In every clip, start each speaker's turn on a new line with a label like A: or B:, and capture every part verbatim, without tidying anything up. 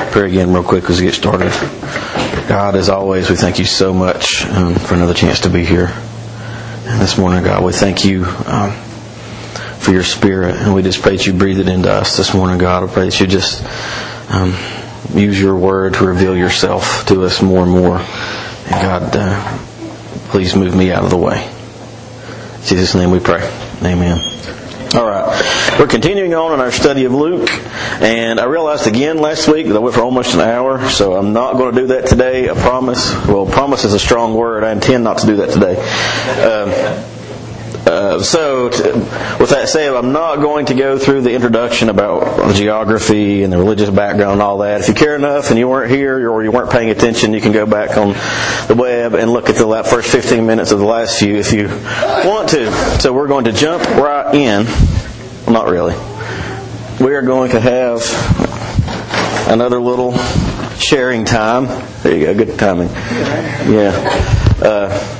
A: Pray again real quick as we get started. God, as always, we thank you so much um, for another chance to be here. And this morning, God, we thank you um, for your Spirit. And we just pray that you breathe it into us this morning, God. I pray that you just um, use your word to reveal yourself to us more and more. And God, uh, please move me out of the way. In Jesus' name we pray. Amen. All right. We're continuing on in our study of Luke, and I realized again last week that I went for almost an hour, so I'm not going to do that today, I promise. Well, promise is a strong word. I intend not to do that today. Um, uh, so, t- with that said, I'm not going to go through the introduction about geography and the religious background and all that. If you care enough and you weren't here or you weren't paying attention, you can go back on the web and look at the first fifteen minutes of the last few if you want to. So we're going to jump right in. Well, not really. We are going to have another little sharing time. There you go. Good timing. Yeah. Uh,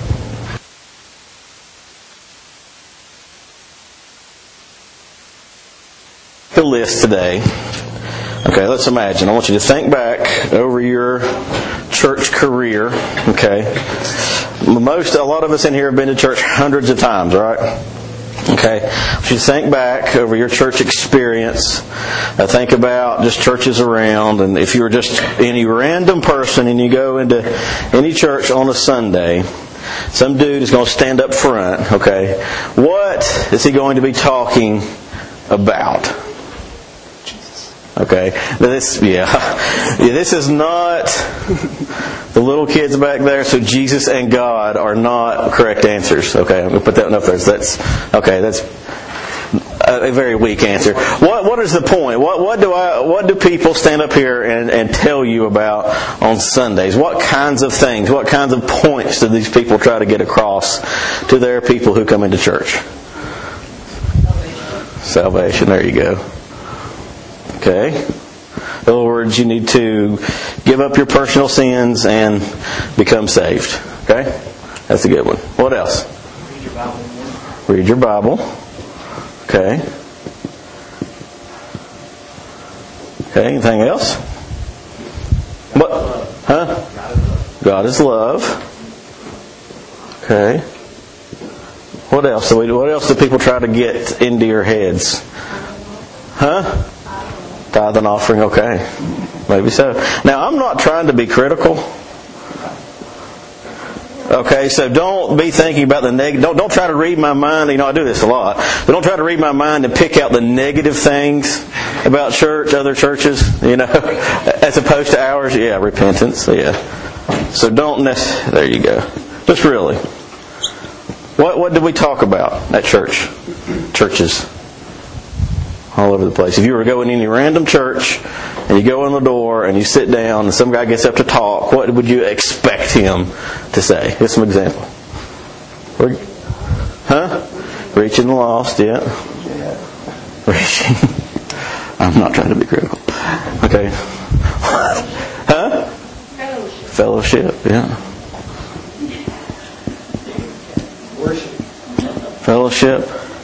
A: the list today. Okay, let's imagine. I want you to think back over your church career. Okay. Most, a lot of us in here have been to church hundreds of times, right? Okay, if you think back over your church experience, uh, think about just churches around, and if you're just any random person and you go into any church on a Sunday, some dude is going to stand up front, okay, what is he going to be talking about? Okay, this, yeah, yeah, this is not the little kids back there, so Jesus and God are not correct answers. Okay, I'm going to put that one up there. So that's, okay, that's a very weak answer. What What is the point? What What do I What do people stand up here and, and tell you about on Sundays? What kinds of things, what kinds of points do these people try to get across to their people who come into church? Salvation, there you go. Okay. In other words, you need to give up your personal sins and become saved. Okay? That's a good one. What else?
B: Read your Bible.
A: Read your Bible. Okay. Okay, anything else? What? Huh? God is love. Okay. What else? do we? What else do people try to get into your heads? Huh? Tithe and offering, okay. Maybe so. Now, I'm not trying to be critical. Okay, so don't be thinking about the negative. Don't, don't try to read my mind. You know, I do this a lot. But don't try to read my mind and pick out the negative things about church, other churches, you know, as opposed to ours. Yeah, repentance, yeah. So don't necessarily, there you go. Just really. What, what did we talk about at church? Churches. All over the place. If you were going to any random church and you go in the door and you sit down and some guy gets up to talk, what would you expect him to say? Here's some example. Huh? Reaching the lost, yeah. Reaching. I'm not trying to be critical. Okay. Huh? Fellowship. Fellowship, yeah.
B: Worship.
A: Fellowship.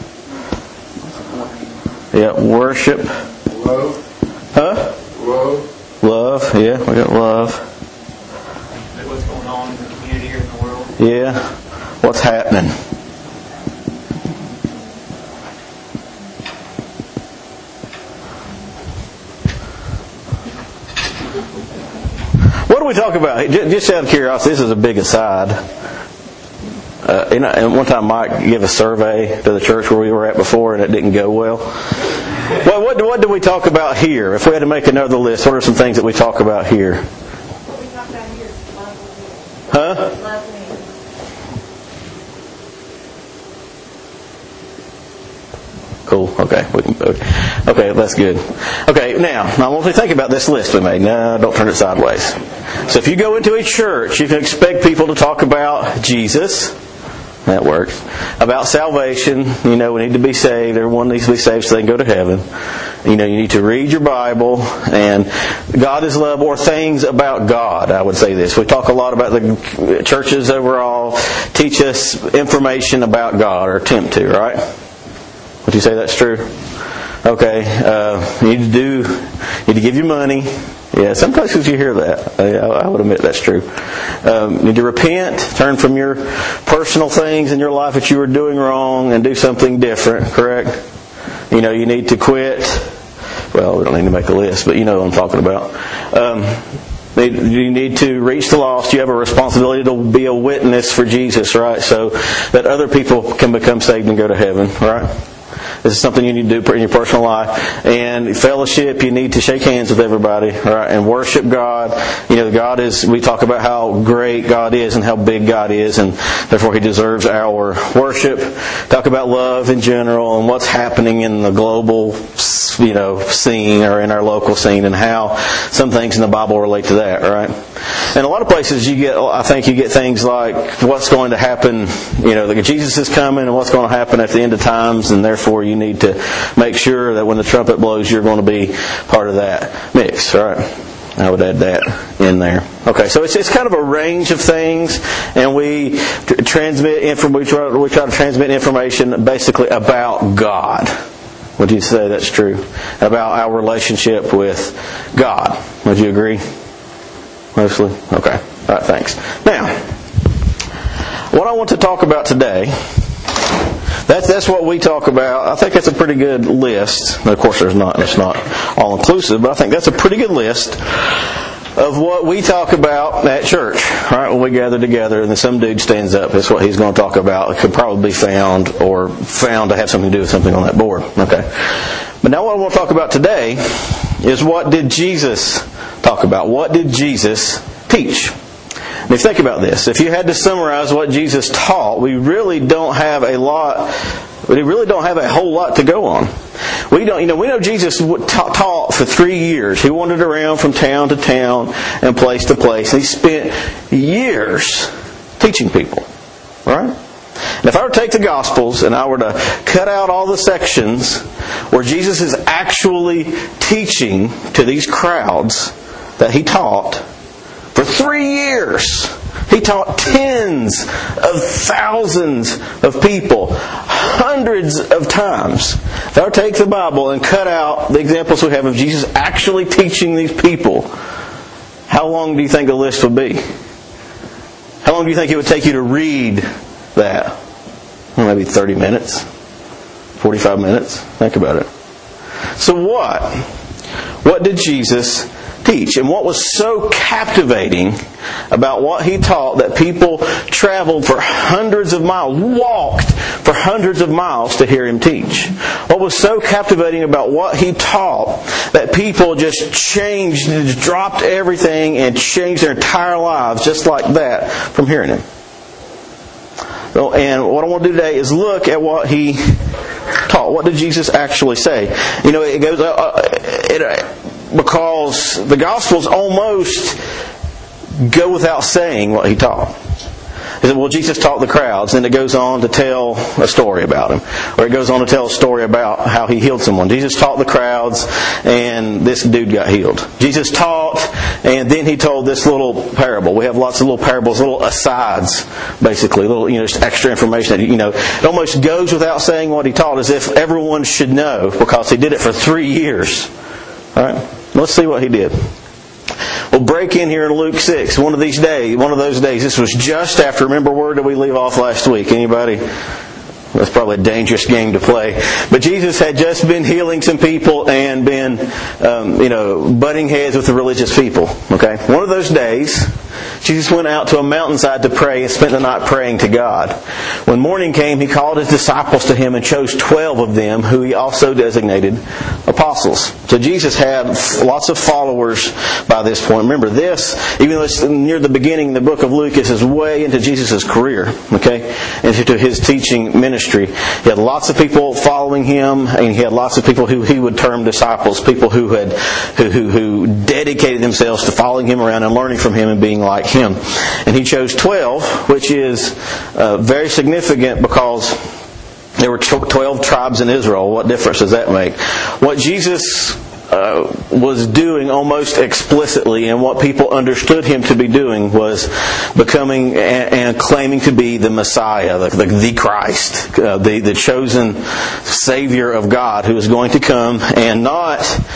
A: Yeah, worship.
B: Love.
A: Huh?
B: Love.
A: Love, yeah, we got love.
B: What's going on in the community or in the world?
A: Yeah, what's happening? What do we talk about? Just out of curiosity, this is a big aside. Uh, you know, and one time Mike gave a survey to the church where we were at before, and it didn't go well. Well, what do, what do we talk about here? If we had to make another list, what are some things that we talk about here?
C: What we talk about here is love.
A: Huh?
C: Love.
A: Cool. Okay, we can vote. Okay, that's good. Okay, now, I want you to think about this list we made. No, don't turn it sideways. So if you go into a church, you can expect people to talk about Jesus. That works. About salvation. You know, we need to be saved. Everyone needs to be saved so they can go to heaven. You know, you need to read your Bible. And God is love, or things about God, I would say this. We talk a lot about the churches overall. Teach us information about God, or attempt to, right? Would you say that's true? Okay. Uh, you need to do, you need to give your money. You Yeah, some places you hear that. I would admit that's true. Um, you need to repent, turn from your personal things in your life that you were doing wrong and do something different, correct? You know, you need to quit. Well, we don't need to make a list, but you know what I'm talking about. Um, you need to reach the lost. You have a responsibility to be a witness for Jesus, right? So that other people can become saved and go to heaven, right? This is something you need to do in your personal life. And fellowship, you need to shake hands with everybody, right? And worship God. You know, God is, we talk about how great God is and how big God is, and therefore He deserves our worship. Talk about love in general and what's happening in the global, you know, scene or in our local scene, and how some things in the Bible relate to that, right? And a lot of places you get, I think you get things like what's going to happen, you know, like Jesus is coming and what's going to happen at the end of times, and therefore you need to make sure that when the trumpet blows, you're going to be part of that mix, right? I would add that in there. Okay, so it's it's kind of a range of things, and we tr- transmit inform- we try, we try to transmit information basically about God. Would you say that's true? About our relationship with God. Would you agree? Mostly? Okay. All right, thanks. Now, what I want to talk about today, that's that's what we talk about. I think that's a pretty good list. Of course, there's not it's not all inclusive, but I think that's a pretty good list of what we talk about at church, right? When we gather together and then some dude stands up, that's what he's going to talk about. It could probably be found or found to have something to do with something on that board. Okay. But now what I want to talk about today is what did Jesus talk about? What did Jesus teach? And if you think about this, if you had to summarize what Jesus taught, we really don't have a lot, we really don't have a whole lot to go on. We don't, you know, we know Jesus taught for three years. He wandered around from town to town and place to place. And he spent years teaching people, right? And if I were to take the Gospels and I were to cut out all the sections where Jesus is actually teaching to these crowds that He taught for three years. He taught tens of thousands of people, hundreds of times. If I were to take the Bible and cut out the examples we have of Jesus actually teaching these people, how long do you think the list would be? How long do you think it would take you to read that? Well, maybe thirty minutes, forty-five minutes. Think about it. So what? What did Jesus teach? And what was so captivating about what He taught that people traveled for hundreds of miles, walked for hundreds of miles to hear Him teach? What was so captivating about what He taught that people just changed, just dropped everything and changed their entire lives just like that from hearing Him? So, and what I want to do today is look at what He taught. What did Jesus actually say? You know, it goes uh, it, uh, because the Gospels almost go without saying what He taught. He said, well, Jesus taught the crowds, and it goes on to tell a story about Him. Or it goes on to tell a story about how He healed someone. Jesus taught the crowds, and this dude got healed. Jesus taught, and then He told this little parable. We have lots of little parables, little asides, basically. Little, you know, just extra information that, you know, it almost goes without saying what He taught, as if everyone should know, because He did it for three years. All right? Let's see what He did. We'll break in here in Luke six. One of these days, one of those days. This was just after. Remember, where did we leave off last week? Anybody? That's probably a dangerous game to play. But Jesus had just been healing some people and been, um, you know, butting heads with the religious people. Okay, one of those days, Jesus went out to a mountainside to pray and spent the night praying to God. When morning came, He called His disciples to Him and chose twelve of them, who He also designated apostles. So Jesus had lots of followers by this point. Remember this, even though it's near the beginning, the book of Luke, this is way into Jesus' career, okay, into His teaching ministry. He had lots of people following Him, and He had lots of people who He would term disciples, people who had who who, who dedicated themselves to following Him around and learning from Him and being like Him. And He chose twelve, which is uh, very significant because there were twelve tribes in Israel. What difference does that make? What Jesus uh, was doing almost explicitly, and what people understood Him to be doing, was becoming and, and claiming to be the Messiah, the, the, the Christ, uh, the, the chosen Savior of God, who is going to come and not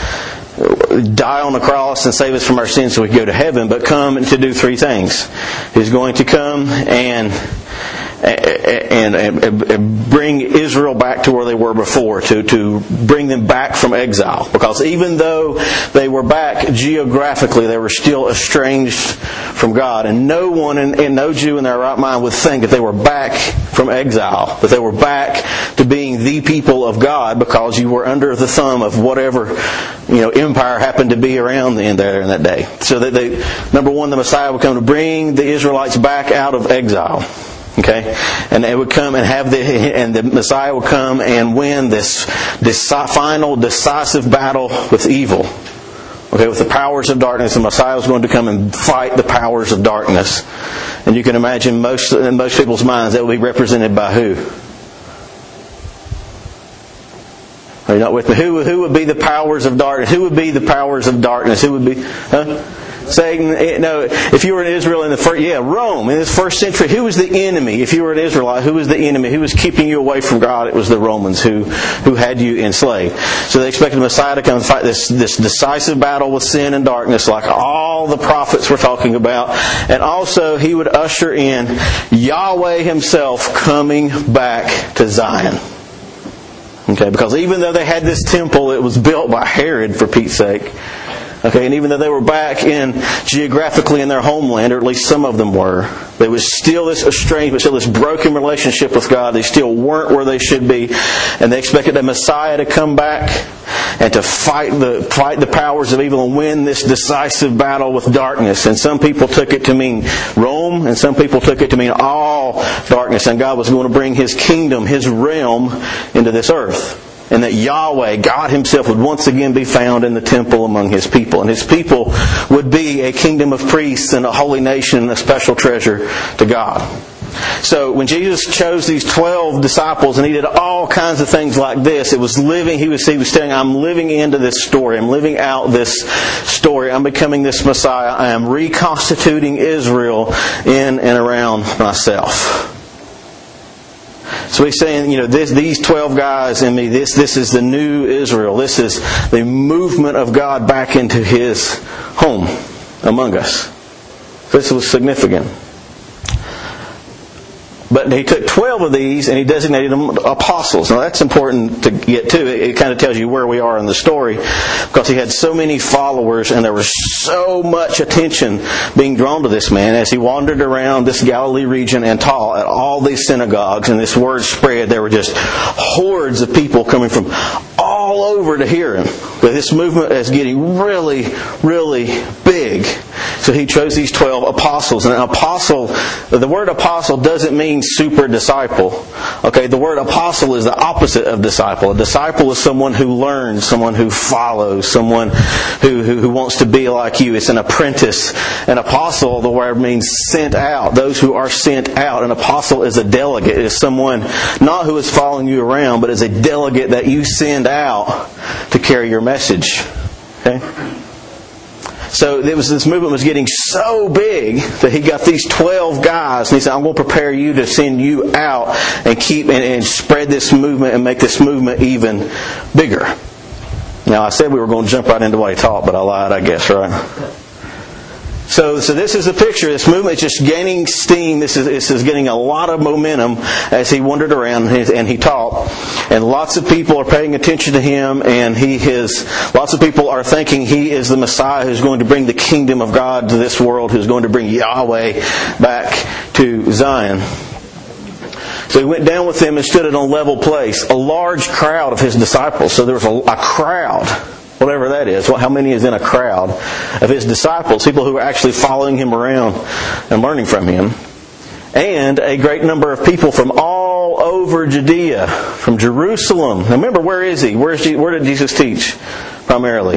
A: die on the cross and save us from our sins so we can go to heaven, but come to do three things. He's going to come and And, and, and bring Israel back to where they were before, to, to bring them back from exile. Because even though they were back geographically, they were still estranged from God. And no one, and, and no Jew in their right mind would think that they were back from exile, that they were back to being the people of God, because you were under the thumb of whatever, you know, empire happened to be around in there in that day. So that they, number one, the Messiah would come to bring the Israelites back out of exile. Okay, and they would come and have the, and the Messiah would come and win this, this final decisive battle with evil. Okay, with the powers of darkness, the Messiah was going to come and fight the powers of darkness. And you can imagine most in most people's minds that would be represented by who? Are you not with me? Who who would be the powers of darkness? Who would be the powers of darkness? Who would be? Huh? Satan. No. If you were in Israel in the first, yeah, Rome in this first century, who was the enemy? If you were an Israelite, who was the enemy? Who was keeping you away from God? It was the Romans who who had you enslaved. So they expected the Messiah to come and fight this this decisive battle with sin and darkness, like all the prophets were talking about, and also he would usher in Yahweh Himself coming back to Zion. Okay, because even though they had this temple, it was built by Herod, for Pete's sake. Okay, and even though they were back in geographically in their homeland, or at least some of them were, there was still this estrangement, still this broken relationship with God. They still weren't where they should be, and they expected the Messiah to come back and to fight the fight the powers of evil and win this decisive battle with darkness. And some people took it to mean Rome, and some people took it to mean all darkness, and God was going to bring His kingdom, His realm into this earth. And that Yahweh, God Himself, would once again be found in the temple among His people. And His people would be a kingdom of priests and a holy nation and a special treasure to God. So when Jesus chose these twelve disciples and He did all kinds of things like this, it was living, He was, he was saying, I'm living into this story. I'm living out this story. I'm becoming this Messiah. I am reconstituting Israel in and around myself. So He's saying, you know, this, these twelve guys in me, this, this is the new Israel. This is the movement of God back into His home among us. This was significant. But He took twelve of these and He designated them apostles. Now that's important to get to. It, it kind of tells you where we are in the story, because He had so many followers and there was so much attention being drawn to this man as He wandered around this Galilee region and taught at all these synagogues, and this word spread. There were just hordes of people coming from all over to hear Him. But this movement is getting really, really big. So He chose these twelve apostles. And an apostle, the word apostle doesn't mean super disciple. Okay, the word apostle is the opposite of disciple. A disciple is someone who learns, someone who follows, someone who, who, who wants to be like you. It's an apprentice. An apostle, the word means sent out. Those who are sent out. An apostle is a delegate. It is someone not who is following you around, but is a delegate that you send out to carry your message. Okay? So it was, this movement was getting so big that He got these twelve guys, and He said, I'm going to prepare you to send you out and keep and, and spread this movement and make this movement even bigger. Now I said we were going to jump right into what He taught, but I lied, I guess, right? So, so this is a picture. This movement is just gaining steam. This is, this is getting a lot of momentum as He wandered around and he, and he taught. And lots of people are paying attention to Him, and He is, lots of people are thinking He is the Messiah who's going to bring the kingdom of God to this world, who's going to bring Yahweh back to Zion. So He went down with them and stood in a level place. A large crowd of His disciples. So there was a, a crowd. Whatever that is. Well, how many is in a crowd of His disciples? People who are actually following Him around and learning from Him. And a great number of people from all over Judea, from Jerusalem. Now remember, where is He? Where, is he, where did Jesus teach primarily?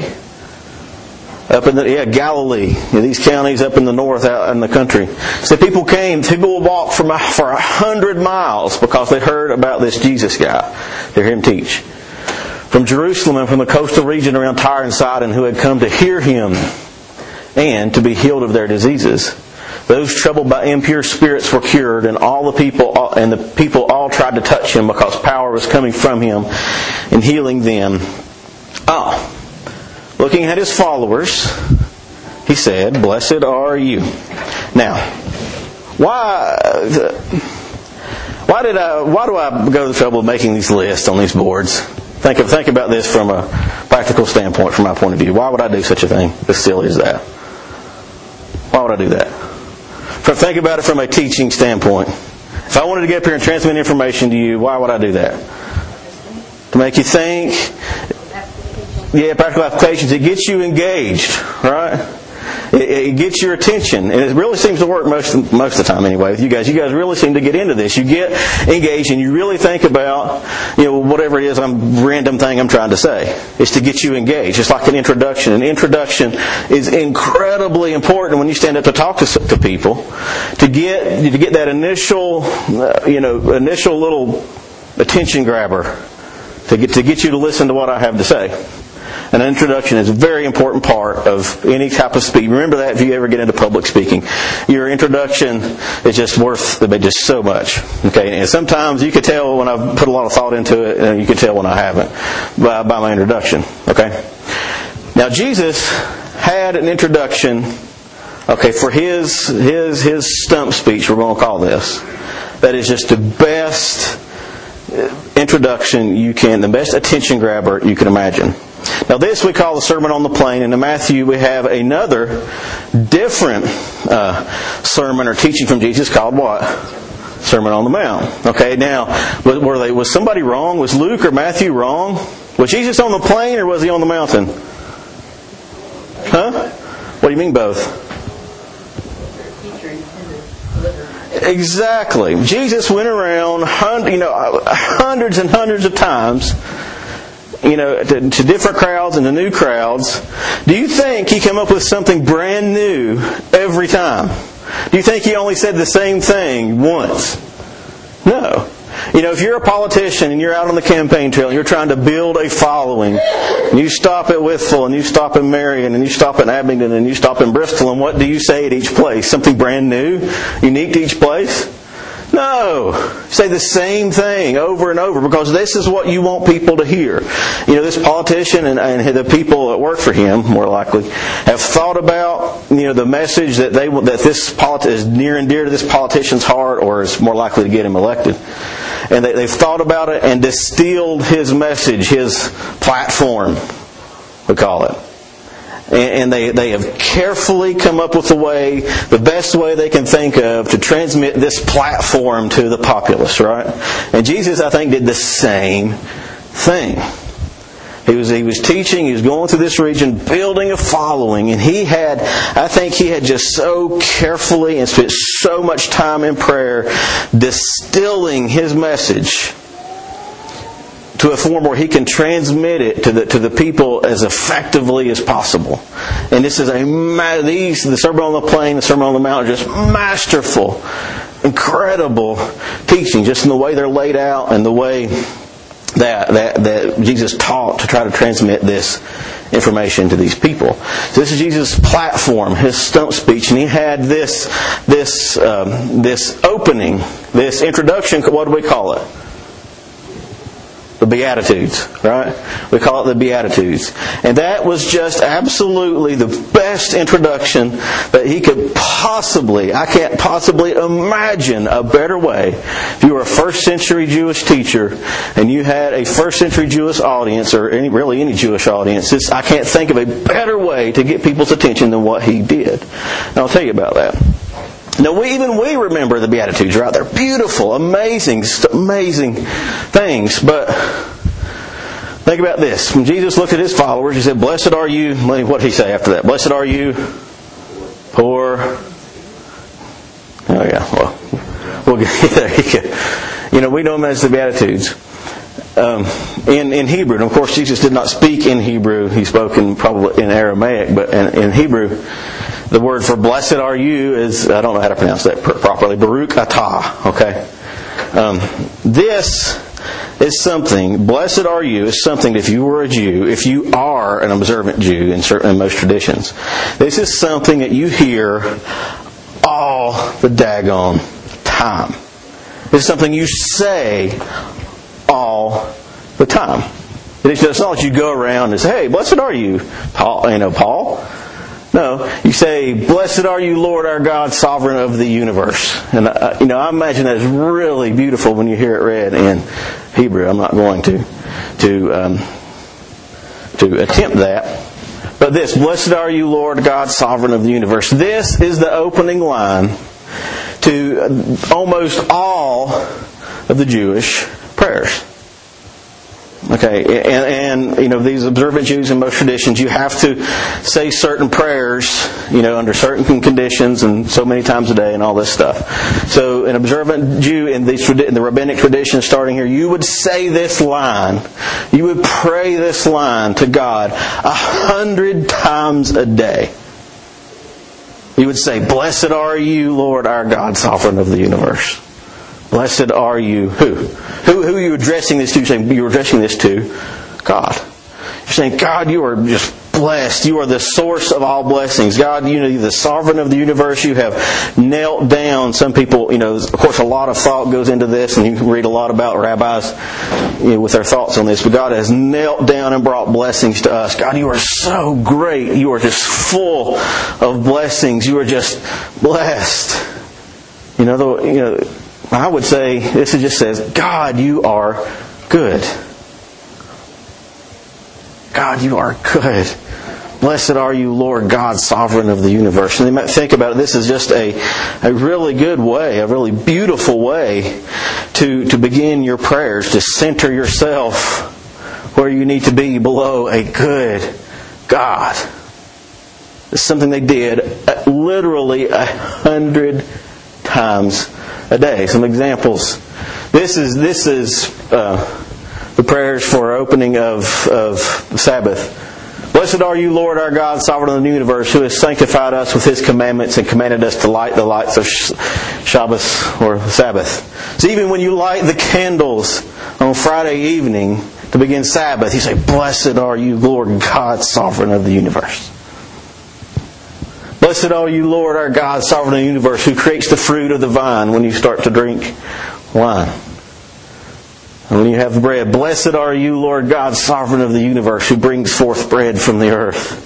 A: Up in the yeah Galilee, yeah, these counties up in the north, out in the country. So people came. People would walk from for a hundred miles because they heard about this Jesus guy. They heard Him teach. From Jerusalem and from the coastal region around Tyre and Sidon, who had come to hear Him and to be healed of their diseases. Those troubled by impure spirits were cured, and all the people and the people all tried to touch Him because power was coming from Him and healing them. Oh, looking at his followers, he said, "Blessed are you." Now, why? Why did I? Why do I go to the trouble of making these lists on these boards? Think of think about this from a practical standpoint, from my point of view. Why would I do such a thing as silly as that? Why would I do that? Think about it from a teaching standpoint. If I wanted to get up here and transmit information to you, why would I do that? To make you think. Yeah, practical applications. It gets you engaged, right? It, it gets your attention, and it really seems to work most most of the time anyway. With you guys, you guys really seem to get into this. You get engaged, and you really think about, you know, whatever it is, I'm random thing I'm trying to say. It's to get you engaged. It's like an introduction. An introduction is incredibly important when you stand up to talk to to people. To get to get that initial, uh, you know, initial little attention grabber. To get to get you to listen to what I have to say. An introduction is a very important part of any type of speech. Remember that if you ever get into public speaking. Your introduction is just worth just so much. Okay, and sometimes you can tell when I've put a lot of thought into it, and you can tell when I haven't by, by my introduction. Okay. Now Jesus had an introduction. Okay, for his his his stump speech, we're going to call this. That is just the best introduction you can, the best attention grabber you can imagine. Now this we call the Sermon on the Plain, and in Matthew we have another different uh, sermon or teaching from Jesus called what? Sermon on the Mount. Okay, now were they, was somebody wrong? Was Luke or Matthew wrong? Was Jesus on the plain or was he on the mountain? Huh? What do you mean both? Exactly. Jesus went around, you know, hundreds and hundreds of times, you know, to, to different crowds and to new crowds. Do you think he came up with something brand new every time? Do you think he only said the same thing once? No. You know, if you're a politician and you're out on the campaign trail and you're trying to build a following, and you stop at Whitfield and you stop in Marion and you stop in Abingdon and you stop in Bristol, and what do you say at each place? Something brand new? Unique to each place? No. Say the same thing over and over, because this is what you want people to hear. You know, this politician and, and the people that work for him, more likely, have thought about, you know, the message that they that this politi- is near and dear to this politician's heart, or is more likely to get him elected. And they, they've thought about it and distilled his message, his platform, we call it. And they, they have carefully come up with a way, the best way they can think of, to transmit this platform to the populace, right? And Jesus, I think, did the same thing. He was he was teaching, he was going through this region, building a following, and he had, I think he had just so carefully and spent so much time in prayer distilling his message to a form where he can transmit it to the to the people as effectively as possible. And this is a these the Sermon on the Plain, the Sermon on the Mount are just masterful, incredible teaching, just in the way they're laid out and the way that that that Jesus taught to try to transmit this information to these people. So this is Jesus' platform, his stump speech, and he had this this um, this opening, this introduction. What do we call it? The Beatitudes, right? We call it the Beatitudes. And that was just absolutely the best introduction that he could possibly, I can't possibly imagine a better way. If you were a first century Jewish teacher and you had a first century Jewish audience, or any, really any Jewish audience, this, I can't think of a better way to get people's attention than what he did. And I'll tell you about that. Now, we, even we remember the Beatitudes, right? They're beautiful, amazing, amazing things. But think about this. When Jesus looked at his followers, he said, "Blessed are you." What did he say after that? "Blessed are you, poor." Oh, yeah. Well, we'll get there. You, can, you know, we know them as the Beatitudes. Um, in, in Hebrew, and of course, Jesus did not speak in Hebrew. He spoke in probably in Aramaic, but in, in Hebrew, the word for blessed are you is, I don't know how to pronounce that properly, Baruch atah, okay? Um, this is something, blessed are you, is something that if you were a Jew, if you are an observant Jew in, certain, in most traditions, this is something that you hear all the daggone time. This is something you say all the time. It's not that you go around and say, hey, blessed are you, Paul. You know, Paul. No, you say, blessed are you, Lord our God, sovereign of the universe. And, uh, you know, I imagine that's really beautiful when you hear it read in Hebrew. I'm not going to to um, to attempt that. But this, blessed are you, Lord God, sovereign of the universe. This is the opening line to almost all of the Jewish prayers. Okay, and, and you know, these observant Jews in most traditions, you have to say certain prayers, you know, under certain conditions and so many times a day and all this stuff. So an observant Jew in, these, in the rabbinic tradition starting here, you would say this line, you would pray this line to God a hundred times a day. You would say, blessed are you, Lord our God, sovereign of the universe. Blessed are you. Who? Who, who are you addressing this to? You're saying you're addressing this to God. You're saying, God, you are just blessed. You are the source of all blessings. God, you know, you're the sovereign of the universe. You have knelt down. Some people, you know, of course, a lot of thought goes into this, and you can read a lot about rabbis, you know, with their thoughts on this. But God has knelt down and brought blessings to us. God, you are so great. You are just full of blessings. You are just blessed. You know, the, you know. I would say, this just says, God, you are good. God, you are good. Blessed are you, Lord God, sovereign of the universe. And you might think about it, this is just a, a really good way, a really beautiful way to, to begin your prayers, to center yourself where you need to be, below a good God. It's something they did literally a hundred times a day. Some examples. This is this is uh, the prayers for opening of of Sabbath. Blessed are you, Lord our God, sovereign of the universe, who has sanctified us with His commandments and commanded us to light the lights of Shabbos or Sabbath. So even when you light the candles on Friday evening to begin Sabbath, you say, blessed are you, Lord God, sovereign of the universe. Blessed are you, Lord our God, sovereign of the universe, who creates the fruit of the vine when you start to drink wine. And when you have bread, blessed are you, Lord God, sovereign of the universe, who brings forth bread from the earth.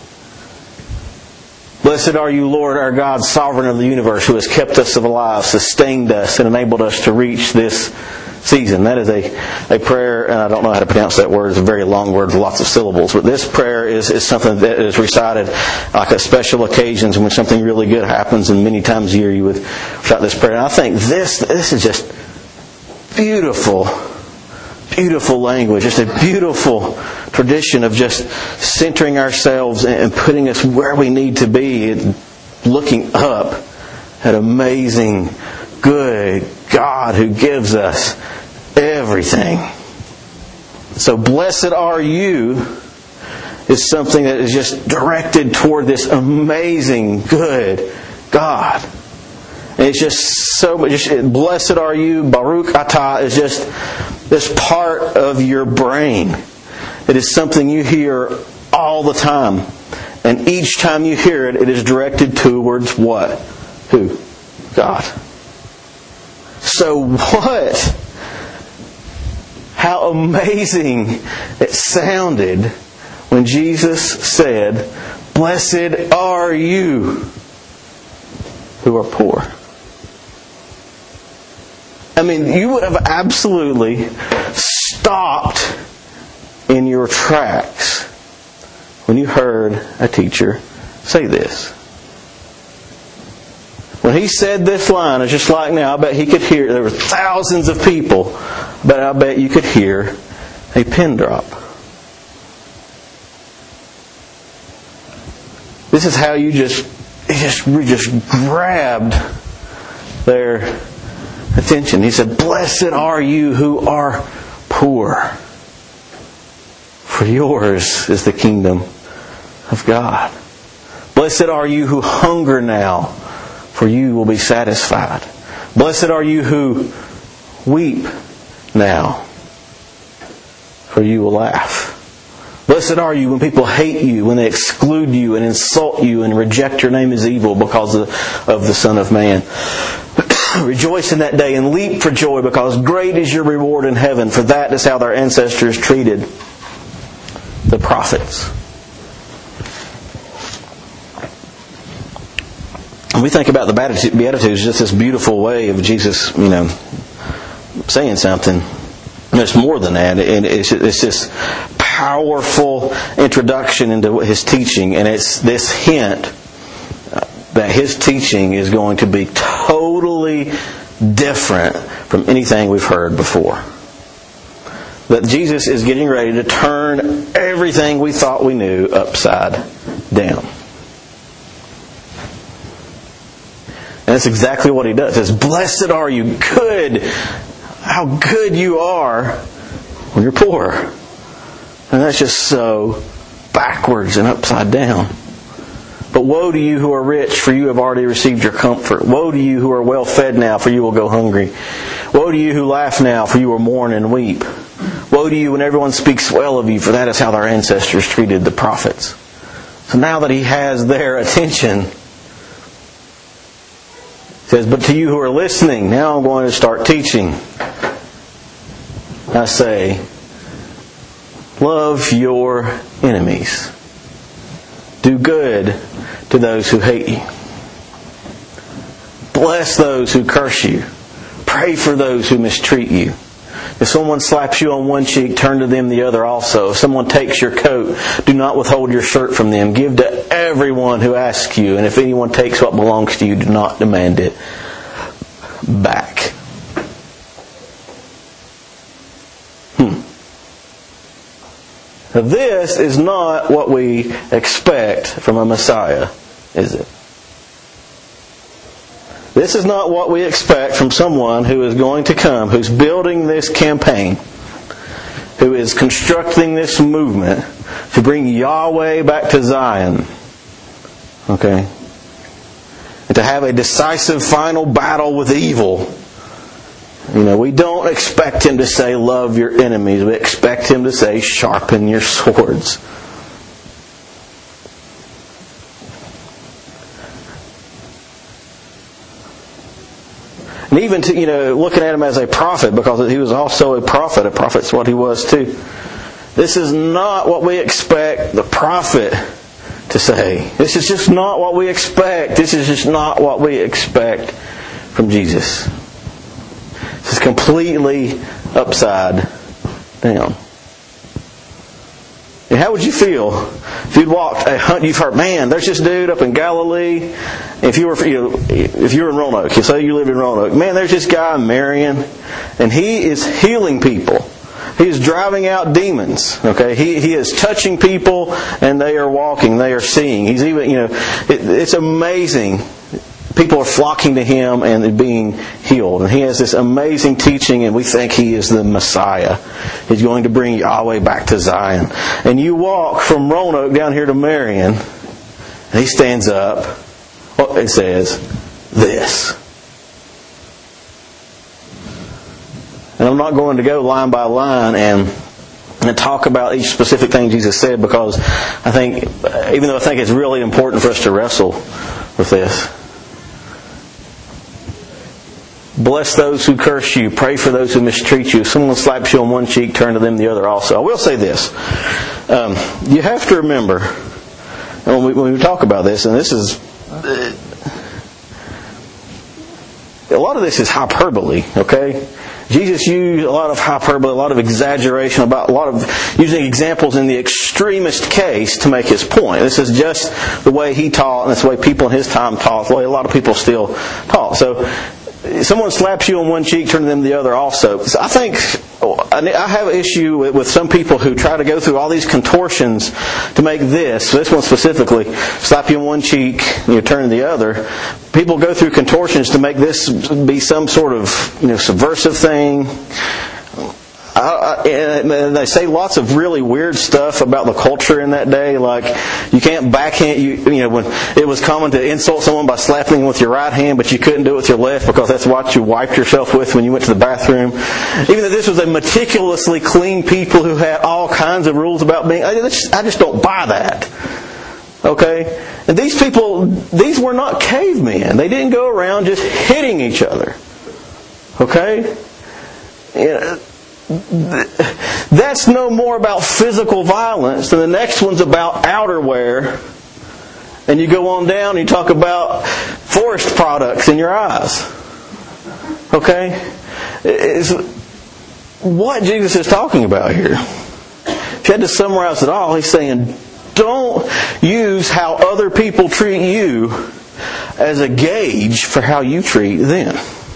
A: Blessed are you, Lord our God, sovereign of the universe, who has kept us alive, sustained us, and enabled us to reach this season. That is a, a prayer, and I don't know how to pronounce that word. It's a very long word with lots of syllables. But this prayer is, is something that is recited like at special occasions when something really good happens, and many times a year you would recite this prayer. And I think this this is just beautiful, beautiful language. Just a beautiful tradition of just centering ourselves and putting us where we need to be, and looking up at amazing, good God who gives us everything. So blessed are you is something that is just directed toward this amazing, good God. And it's just so much. Just, blessed are you, Baruch Atah, is just this part of your brain. It is something you hear all the time. And each time you hear it, it is directed towards what? Who? God. So what? How amazing it sounded when Jesus said, blessed are you who are poor. I mean, you would have absolutely stopped in your tracks when you heard a teacher say this. When he said this line, it's just like now, I bet he could hear, there were thousands of people, but I bet you could hear a pin drop. This is how you just, you just, you just grabbed their attention. He said, blessed are you who are poor, for yours is the kingdom of God. Blessed are you who hunger now, for you will be satisfied. Blessed are you who weep now, for you will laugh. Blessed are you when people hate you, when they exclude you and insult you and reject your name as evil because of, of the Son of Man. Rejoice in that day and leap for joy, because great is your reward in heaven, for that is how their ancestors treated the prophets. And we think about the Beatitudes, just this beautiful way of Jesus, you know, saying something. And it's more than that. It's this powerful introduction into His teaching, and it's this hint that His teaching is going to be totally different from anything we've heard before. That Jesus is getting ready to turn everything we thought we knew upside down. And that's exactly what He does. He says, "Blessed are you, good, how good you are when you're poor." And that's just so backwards and upside down. "But woe to you who are rich, for you have already received your comfort. Woe to you who are well fed now, for you will go hungry. Woe to you who laugh now, for you will mourn and weep. Woe to you when everyone speaks well of you, for that is how their ancestors treated the prophets." So now that He has their attention, He says, "But to you who are listening, now I'm going to start teaching. I say, love your enemies. Do good to those who hate you. Bless those who curse you. Pray for those who mistreat you. If someone slaps you on one cheek, turn to them the other also. If someone takes your coat, do not withhold your shirt from them. Give to everyone who asks you. And if anyone takes what belongs to you, do not demand it back." Hmm. Now, this is not what we expect from a Messiah, is it? This is not what we expect from someone who is going to come, who's building this campaign, who is constructing this movement to bring Yahweh back to Zion. Okay? And to have a decisive final battle with evil. You know, we don't expect Him to say, love your enemies. We expect Him to say, sharpen your swords. And even to, you know, looking at Him as a prophet, because He was also a prophet. A prophet's what He was too. This is not what we expect the prophet to say. This is just not what we expect. This is just not what we expect from Jesus. This is completely upside down. And how would you feel if you'd walked a hunt? You've heard, man, there's this dude up in Galilee. If you were, you know, if you were in Roanoke, you say you lived in Roanoke, man, there's this guy in Marion, and he is healing people. He is driving out demons. Okay, he he is touching people, and they are walking, they are seeing. He's even, you know, it, it's amazing. People are flocking to him and being healed. And he has this amazing teaching, and we think he is the Messiah. He's going to bring Yahweh back to Zion. And you walk from Roanoke down here to Marion, and he stands up. Well, it says, this. And I'm not going to go line by line and and talk about each specific thing Jesus said, because I think, even though I think it's really important for us to wrestle with this. Bless those who curse you. Pray for those who mistreat you. If someone slaps you on one cheek, turn to them the other also. I will say this. Um, you have to remember, when we, when we talk about this, and this is... Uh, a lot of this is hyperbole, okay? Jesus used a lot of hyperbole, a lot of exaggeration, about a lot of using examples in the extremist case to make his point. This is just the way he taught, and it's the way people in his time taught, the way a lot of people still taught. So, someone slaps you on one cheek, turn to them the other also. So I think I have an issue with, with some people who try to go through all these contortions to make this, this one specifically, slap you on one cheek, you turn to the other. People go through contortions to make this be some sort of, you know, subversive thing. I, I, and they say lots of really weird stuff about the culture in that day, like you can't backhand. You, you know, when it was common to insult someone by slapping them with your right hand, but you couldn't do it with your left because that's what you wiped yourself with when you went to the bathroom. Even though this was a meticulously clean people who had all kinds of rules about being, I just, I just don't buy that. Okay, and these people, these were not cavemen. They didn't go around just hitting each other. Okay, you know, that's no more about physical violence than the next one's about outerwear. And you go on down and you talk about forest products in your eyes. Okay? It's what Jesus is talking about here. If you had to summarize it all, He's saying, don't use how other people treat you as a gauge for how you treat them.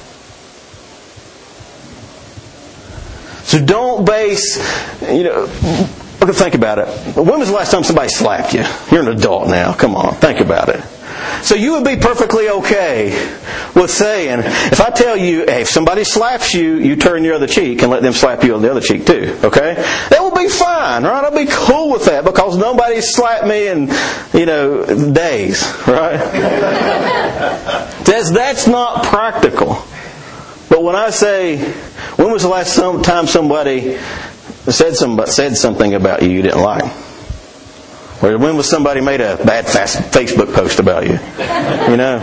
A: So don't base, you know, think about it. When was the last time somebody slapped you? You're an adult now. Come on, think about it. So you would be perfectly okay with saying, if I tell you, hey, if somebody slaps you, you turn your other cheek and let them slap you on the other cheek too. Okay? That will be fine, right? I'll be cool with that because nobody slapped me in, you know, days, right? that's, that's not practical. But when I say, when was the last time somebody said some, said something about you you didn't like? Or when was somebody made a bad fast Facebook post about you? You know?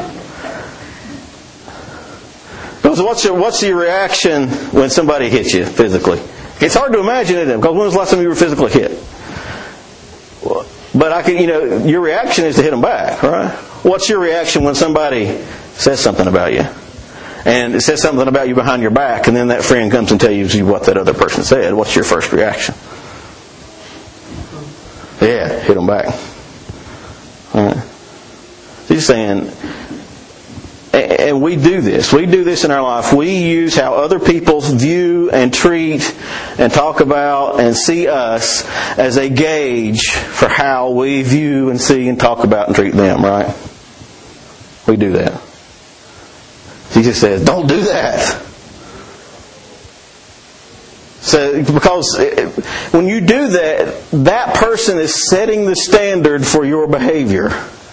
A: So what's your, what's your reaction when somebody hits you physically? It's hard to imagine it, because when was the last time you were physically hit? But I can, you know, your reaction is to hit them back, right? What's your reaction when somebody says something about you? And it says something about you behind your back, and then that friend comes and tells you what that other person said. What's your first reaction? Yeah, hit them back. All right. He's saying, and we do this. We do this in our life. We use how other people view and treat and talk about and see us as a gauge for how we view and see and talk about and treat them, right? We do that. Jesus says, don't do that. So, because when you do that, that person is setting the standard for your behavior.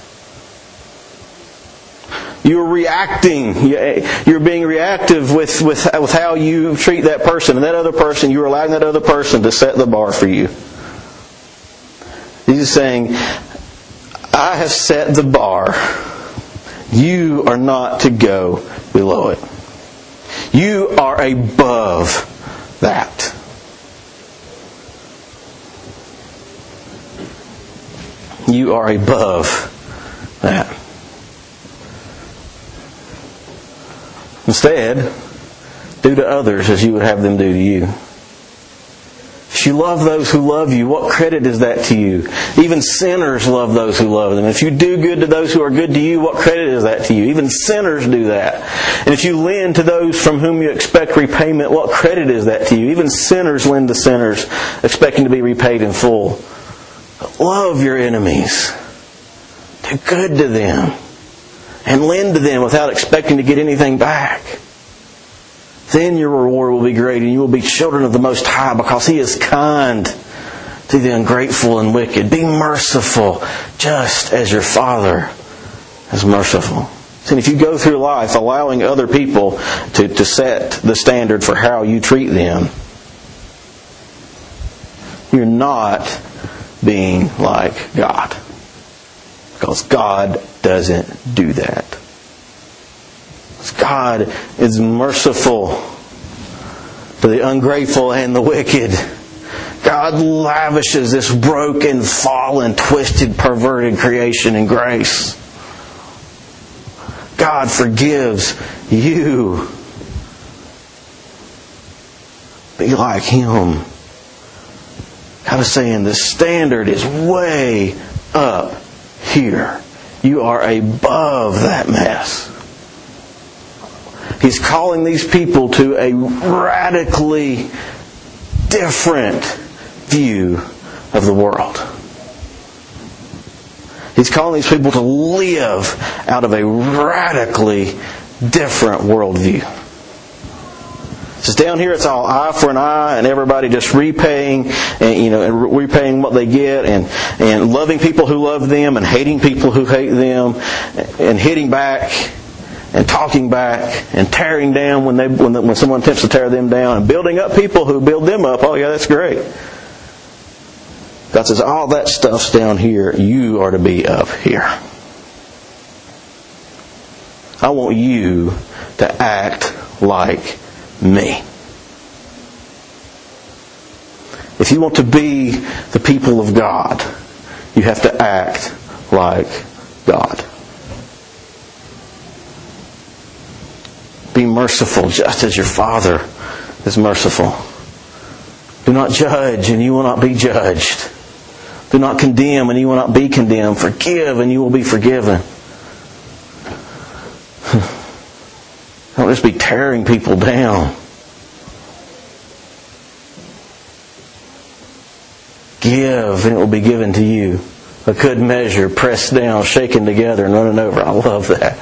A: You're reacting. You're being reactive with, with, with how you treat that person. And that other person, you're allowing that other person to set the bar for you. He's saying, I have set the bar. You are not to go below it. You are above that. You are above that. Instead, do to others as you would have them do to you. If you love those who love you, what credit is that to you? Even sinners love those who love them. If you do good to those who are good to you, what credit is that to you? Even sinners do that. And if you lend to those from whom you expect repayment, what credit is that to you? Even sinners lend to sinners, expecting to be repaid in full. Love your enemies. Do good to them. And lend to them without expecting to get anything back. Then your reward will be great, and you will be children of the Most High, because He is kind to the ungrateful and wicked. Be merciful, just as your Father is merciful. And if you go through life allowing other people to, to set the standard for how you treat them, you're not being like God. Because God doesn't do that. God is merciful to the ungrateful and the wicked. God lavishes this broken, fallen, twisted, perverted creation in grace. God forgives you. Be like Him. God is saying the standard is way up here. You are above that mess. He's calling these people to a radically different view of the world. He's calling these people to live out of a radically different worldview. Just down here, it's all eye for an eye, and everybody just repaying, and you know, and repaying what they get, and and loving people who love them, and hating people who hate them, and hitting back. And talking back and tearing down when they when, when someone attempts to tear them down, and building up people who build them up. Oh yeah, that's great. God says all that stuff's down here. You are to be up here. I want you to act like me. If you want to be the people of God, you have to act like God. Be merciful just as your Father is merciful. Do not judge and you will not be judged. Do not condemn and you will not be condemned. Forgive and you will be forgiven. Don't just be tearing people down. Give and it will be given to you. A good measure, pressed down, shaken together, and running over. I love that.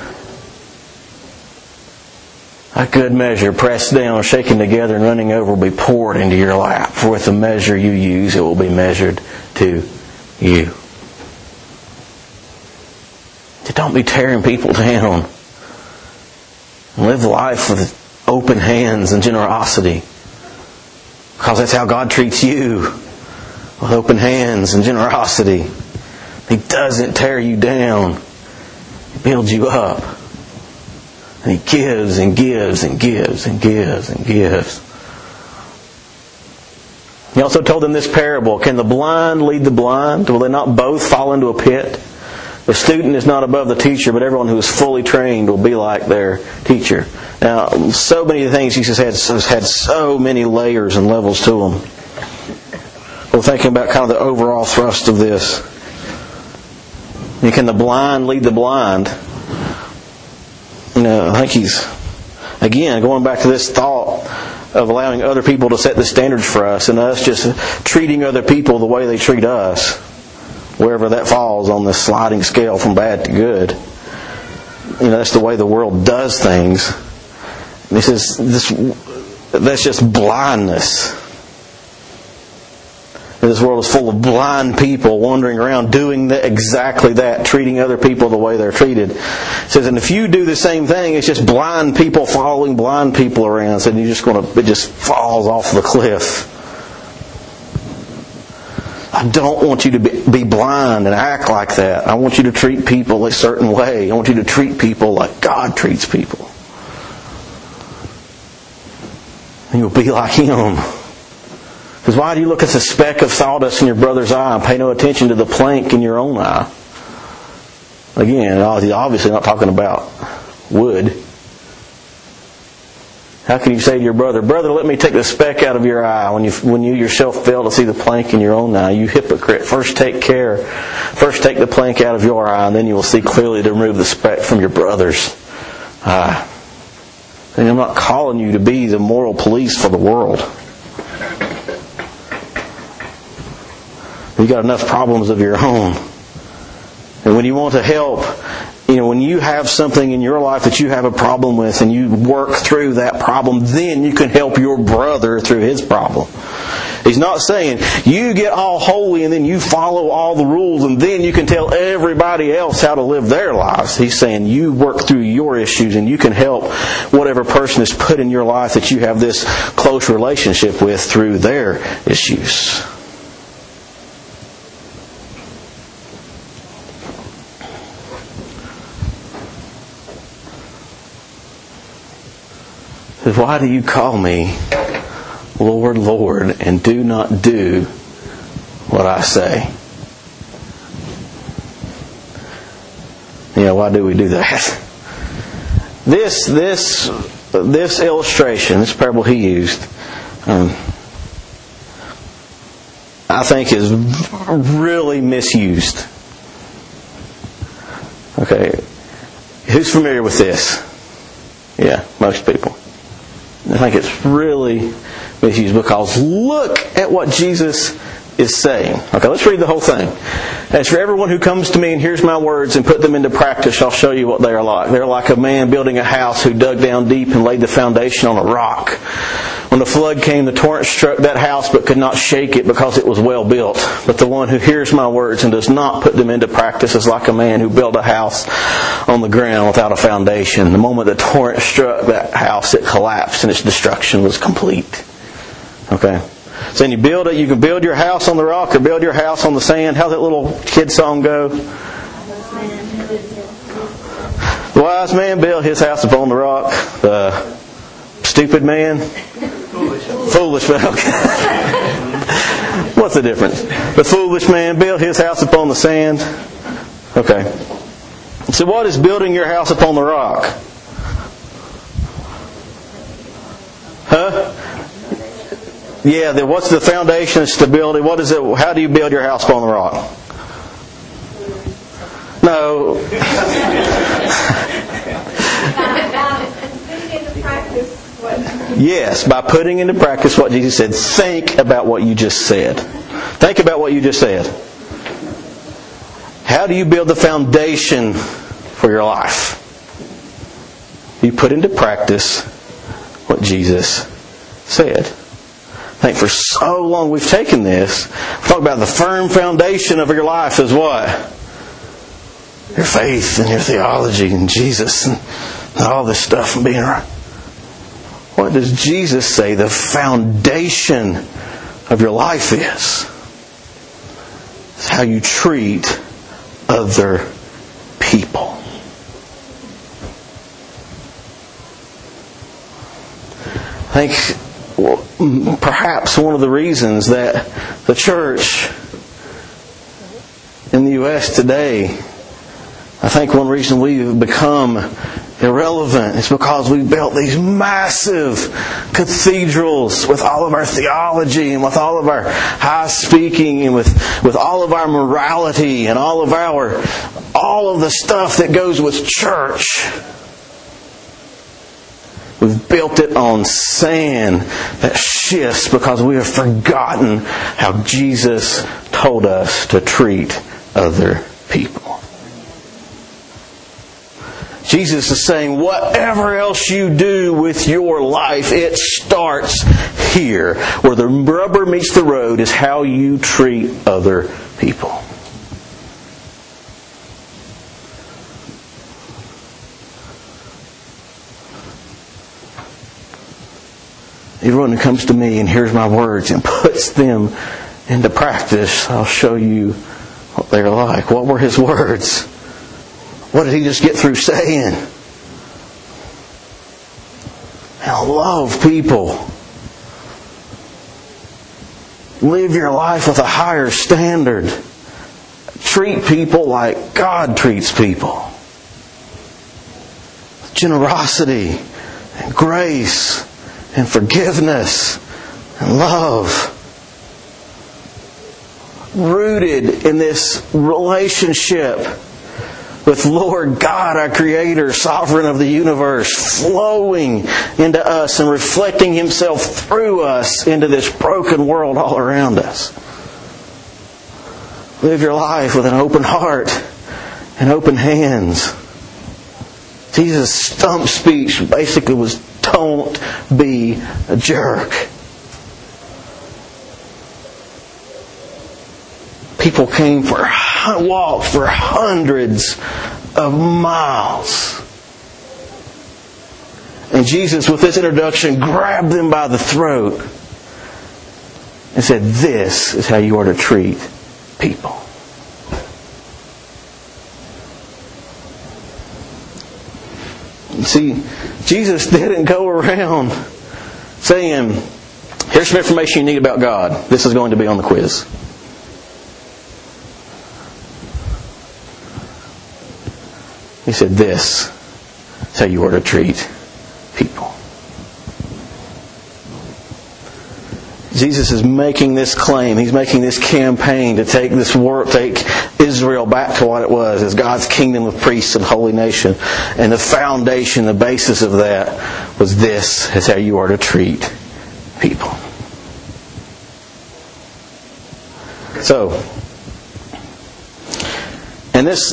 A: A good measure, pressed down, shaken together, and running over will be poured into your lap. For with the measure you use, it will be measured to you. So don't be tearing people down. Live life with open hands and generosity. Because that's how God treats you. With open hands and generosity. He doesn't tear you down. He builds you up. And He gives and gives and gives and gives and gives. He also told them this parable. Can the blind lead the blind? Will they not both fall into a pit? The student is not above the teacher, but everyone who is fully trained will be like their teacher. Now, so many of the things Jesus had, has had so many layers and levels to them. We're thinking about kind of the overall thrust of this. Can the blind lead the blind? You know, I think he's, again, going back to this thought of allowing other people to set the standards for us and us just treating other people the way they treat us, wherever that falls on the sliding scale from bad to good. You know, that's the way the world does things. This is this. That's just blindness. This world is full of blind people wandering around doing the, exactly that, treating other people the way they're treated. It says, and if you do the same thing, it's just blind people following blind people around. So you're just going to, it just falls off the cliff. I don't want you to be, be blind and act like that. I want you to treat people a certain way. I want you to treat people like God treats people. And you'll be like Him. Because why do you look at the speck of sawdust in your brother's eye and pay no attention to the plank in your own eye? Again, he's obviously not talking about wood. How can you say to your brother, brother, let me take the speck out of your eye when you when you yourself fail to see the plank in your own eye? You hypocrite. First take care. First take the plank out of your eye, and then you will see clearly to remove the speck from your brother's eye. And I'm not calling you to be the moral police for the world. You've got enough problems of your own. And when you want to help, you know, when you have something in your life that you have a problem with and you work through that problem, then you can help your brother through his problem. He's not saying you get all holy and then you follow all the rules and then you can tell everybody else how to live their lives. He's saying you work through your issues and you can help whatever person is put in your life that you have this close relationship with through their issues. Why do you call me Lord, Lord, and do not do what I say? Yeah, why do we do that? This, this, this illustration, this parable he used, um, I think is really misused. Okay, who's familiar with this? Yeah, most people. I think it's really misused because look at what Jesus is saying. Okay, let's read the whole thing. As for everyone who comes to me and hears my words and put them into practice, I'll show you what they are like. They're like a man building a house who dug down deep and laid the foundation on a rock. When the flood came, the torrent struck that house but could not shake it because it was well built. But the one who hears my words and does not put them into practice is like a man who built a house on the ground without a foundation. The moment the torrent struck that house, it collapsed and its destruction was complete. Okay? So when you build it, you can build your house on the rock or build your house on the sand. How's that little kid song go? The wise man built his house upon the rock. The stupid man?
B: Foolish.
A: Foolish man. Okay. What's the difference? The foolish man built his house upon the sand. Okay. So what is building your house upon the rock? Huh? Yeah, the, what's the foundation of stability? What is it? How do you build your house upon the rock? No. Yes, by putting into practice what Jesus said. Think about what you just said. Think about what you just said. How do you build the foundation for your life? You put into practice what Jesus said. I think for so long we've taken this. We talk about the firm foundation of your life is what? Your faith and your theology and Jesus and all this stuff and being right. What does Jesus say the foundation of your life is? It's how you treat other people. I think well, perhaps one of the reasons that the church in the U S today, I think one reason we've become irrelevant is because we've built these massive cathedrals with all of our theology and with all of our high speaking and with, with all of our morality and all of our all of the stuff that goes with church. We've built it on sand that shifts because we have forgotten how Jesus told us to treat other people. Jesus is saying, whatever else you do with your life, it starts here. Where the rubber meets the road is how you treat other people. Everyone who comes to me and hears my words and puts them into practice, I'll show you what they're like. What were His words? What did He just get through saying? Now love people. Live your life with a higher standard. Treat people like God treats people. Generosity and grace and forgiveness and love. Rooted in this relationship with Lord God, our Creator, Sovereign of the universe, flowing into us and reflecting Himself through us into this broken world all around us. Live your life with an open heart and open hands. Jesus' stump speech basically was, don't be a jerk. People came for walked for hundreds of miles. And Jesus, with this introduction, grabbed them by the throat and said, this is how you are to treat people. See, Jesus didn't go around saying, here's some information you need about God. This is going to be on the quiz. He said, this is how you are to treat people. Jesus is making this claim. He's making this campaign to take this world, take Israel back to what it was as God's kingdom of priests and holy nation. And the foundation, the basis of that was, this is how you are to treat people. So, and this,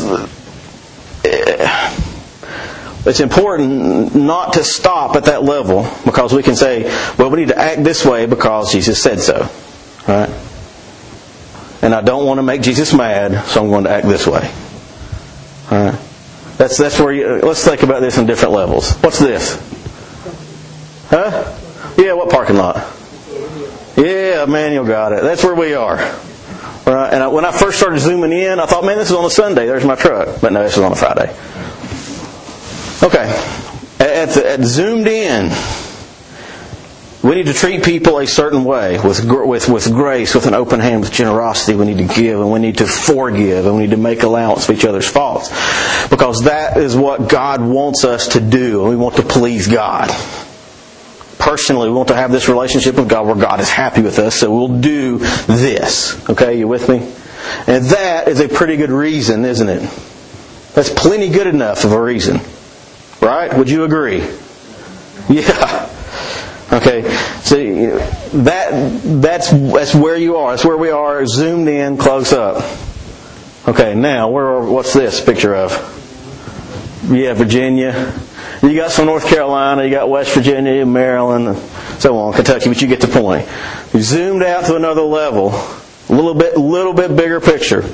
A: it's important not to stop at that level, because we can say, well, we need to act this way because Jesus said so. Right? And I don't want to make Jesus mad, so I'm going to act this way. Right? That's that's where you, let's think about this in different levels. What's this? Huh? Yeah, what parking lot? Yeah, Manuel got it. That's where we are. Right? And I, when I first started zooming in, I thought, man, this is on a Sunday. There's my truck. But no, this is on a Friday. Okay, at, the, at zoomed in, We need to treat people a certain way, with, with, with grace, with an open hand, with generosity. We need to give, and we need to forgive, and we need to make allowance for each other's faults. Because that is what God wants us to do, and we want to please God. Personally, we want to have this relationship with God where God is happy with us, so we'll do this. Okay, you with me? And that is a pretty good reason, isn't it? That's plenty good enough of a reason. Right? Would you agree? Yeah. Okay, so that that's that's where you are. That's where we are, zoomed in, close up. Okay, now where are, what's this picture of? Yeah, Virginia. You got some North Carolina, you got West Virginia, Maryland, and so on, Kentucky. But you get the point. We zoomed out to another level, a little bit, little bit bigger picture.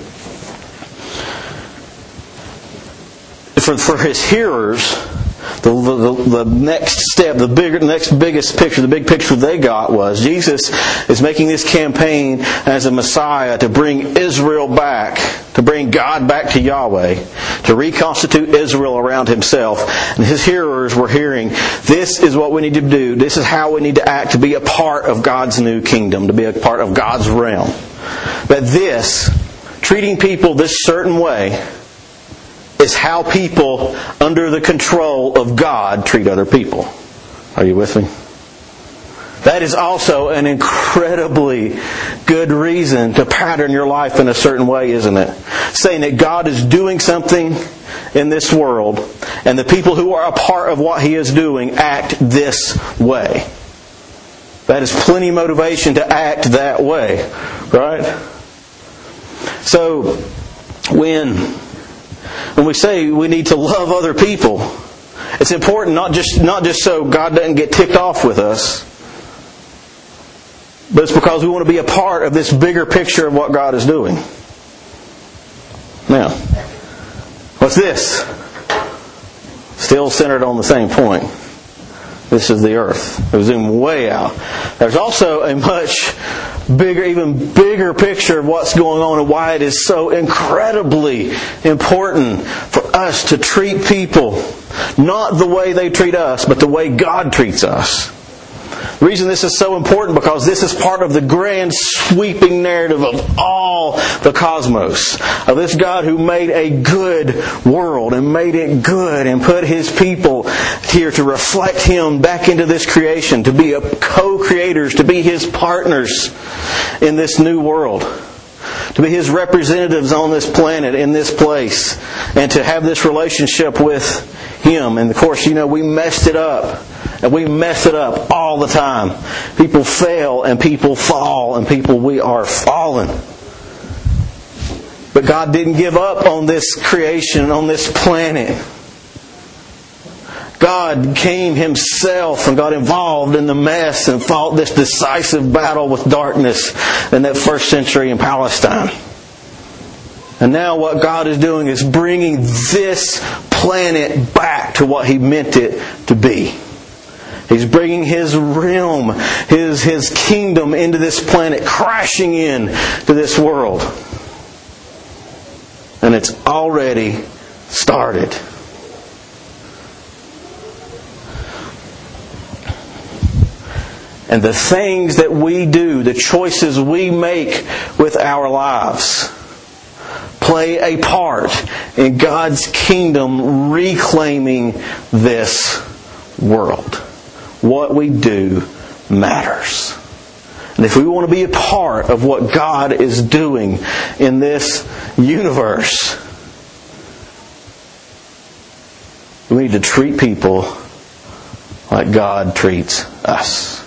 A: For for his hearers. The, the, the next step, the bigger, next biggest picture, the big picture they got was Jesus is making this campaign as a Messiah to bring Israel back, to bring God back to Yahweh, to reconstitute Israel around Himself. And His hearers were hearing, this is what we need to do, this is how we need to act to be a part of God's new kingdom, to be a part of God's realm. That this, treating people this certain way, is how people under the control of God treat other people. Are you with me? That is also an incredibly good reason to pattern your life in a certain way, isn't it? Saying that God is doing something in this world, and the people who are a part of what He is doing act this way. That is plenty of motivation to act that way. Right? So, when... When we say we need to love other people, it's important not just not just so God doesn't get ticked off with us, but it's because we want to be a part of this bigger picture of what God is doing. Now, what's this? Still centered on the same point. This is the earth. We zoom way out. There's also a much bigger, even bigger picture of what's going on and why it is so incredibly important for us to treat people not the way they treat us, but the way God treats us. The reason this is so important because this is part of the grand sweeping narrative of all the cosmos. Of this God who made a good world and made it good and put His people here to reflect Him back into this creation, to be co-creators, to be His partners in this new world. To be His representatives on this planet, in this place. And to have this relationship with Him. And of course, you know, we messed it up. And we mess it up all the time. People fail and people fall and people, we are fallen. But God didn't give up on this creation, on this planet. God came Himself and got involved in the mess and fought this decisive battle with darkness in that first century in Palestine. And now what God is doing is bringing this planet back to what He meant it to be. He's bringing His realm, His, His kingdom into this planet, crashing in to this world. And it's already started. And the things that we do, the choices we make with our lives, play a part in God's kingdom reclaiming this world. What we do matters. And if we want to be a part of what God is doing in this universe, we need to treat people like God treats us.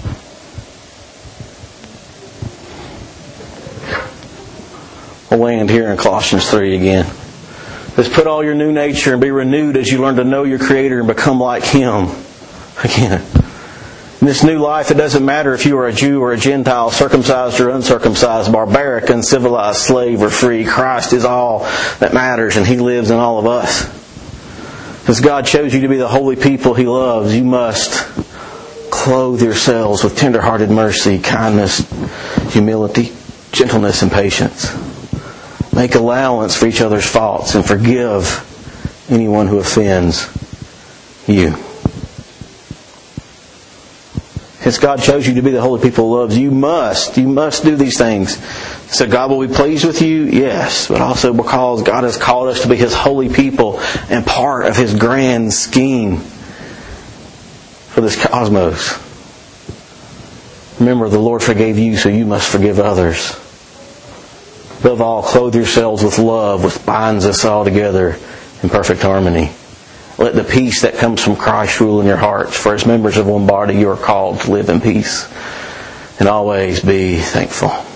A: We'll land here in Colossians three again. Let's put all your new nature and be renewed as you learn to know your Creator and become like Him. Again, in this new life, it doesn't matter if you are a Jew or a Gentile, circumcised or uncircumcised, barbaric, uncivilized, slave or free. Christ is all that matters, and He lives in all of us. As God chose you to be the holy people He loves, you must clothe yourselves with tender-hearted mercy, kindness, humility, gentleness, and patience. Make allowance for each other's faults and forgive anyone who offends you. Since God chose you to be the holy people He loves, you must, you must do these things. So God will be pleased with you? Yes. But also because God has called us to be His holy people and part of His grand scheme for this cosmos. Remember, the Lord forgave you, so you must forgive others. Above all, clothe yourselves with love, which binds us all together in perfect harmony. Let the peace that comes from Christ rule in your hearts. For as members of one body, you are called to live in peace. And always be thankful.